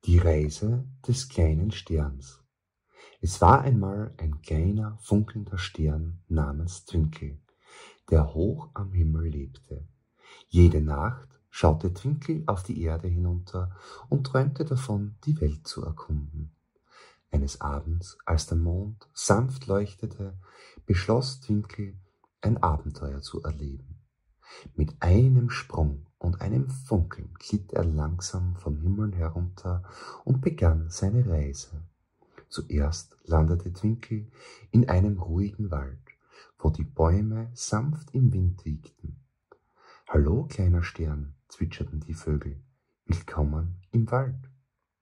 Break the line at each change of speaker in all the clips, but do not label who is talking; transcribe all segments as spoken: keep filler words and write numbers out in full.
Die Reise des kleinen Sterns. Es war einmal ein kleiner, funkelnder Stern namens Twinkle, der hoch am Himmel lebte. Jede Nacht schaute Twinkle auf die Erde hinunter und träumte davon, die Welt zu erkunden. Eines Abends, als der Mond sanft leuchtete, beschloss Twinkle, ein Abenteuer zu erleben. Mit einem Sprung und einem Funkeln glitt er langsam vom Himmel herunter und begann seine Reise. Zuerst landete Twinkle in einem ruhigen Wald, wo die Bäume sanft im Wind wiegten. »Hallo, kleiner Stern«, zwitscherten die Vögel, »willkommen im Wald.«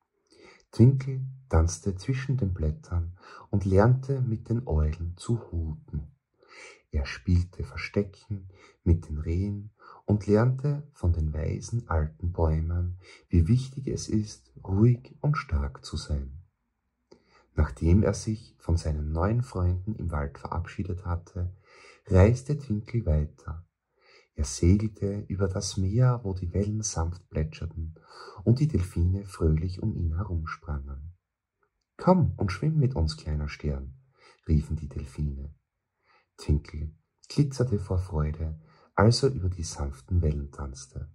Twinkle tanzte zwischen den Blättern und lernte mit den Eulen zu huten. Er spielte Verstecken mit den Rehen und lernte von den weisen alten Bäumen, wie wichtig es ist, ruhig und stark zu sein. Nachdem er sich von seinen neuen Freunden im Wald verabschiedet hatte, reiste Twinkle weiter. Er segelte über das Meer, wo die Wellen sanft plätscherten und die Delfine fröhlich um ihn herumsprangen. »Komm und schwimm mit uns, kleiner Stern«, riefen die Delfine. Twinkle glitzerte vor Freude, als er über die sanften Wellen tanzte.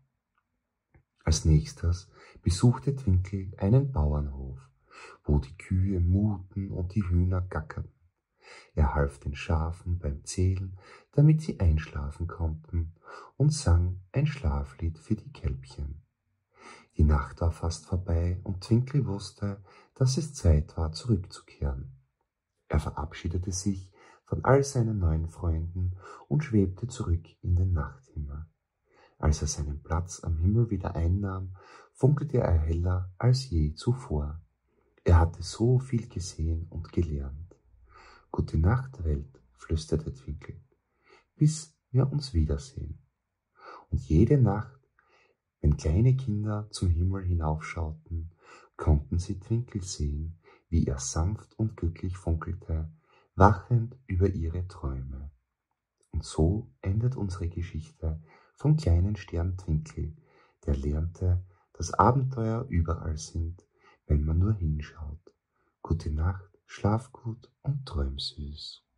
Als nächstes besuchte Twinkle einen Bauernhof, wo die Kühe muten und die Hühner gackerten. Er half den Schafen beim Zählen, damit sie einschlafen konnten, und sang ein Schlaflied für die Kälbchen. Die Nacht war fast vorbei und Twinkle wusste, dass es Zeit war, zurückzukehren. Er verabschiedete sich von all seinen neuen Freunden und schwebte zurück in den Nachthimmel. Als er seinen Platz am Himmel wieder einnahm, funkelte er heller als je zuvor. Er hatte so viel gesehen und gelernt. »Gute Nacht, Welt«, flüsterte Twinkle, »bis wir uns wiedersehen.« Und jede Nacht, wenn kleine Kinder zum Himmel hinaufschauten, konnten sie Twinkle sehen, wie er sanft und glücklich funkelte, wachend über ihre Träume. Und so endet unsere Geschichte vom kleinen Stern Twinkle, der lernte, dass Abenteuer überall sind, wenn man nur hinschaut. Gute Nacht, schlaf gut und träum süß.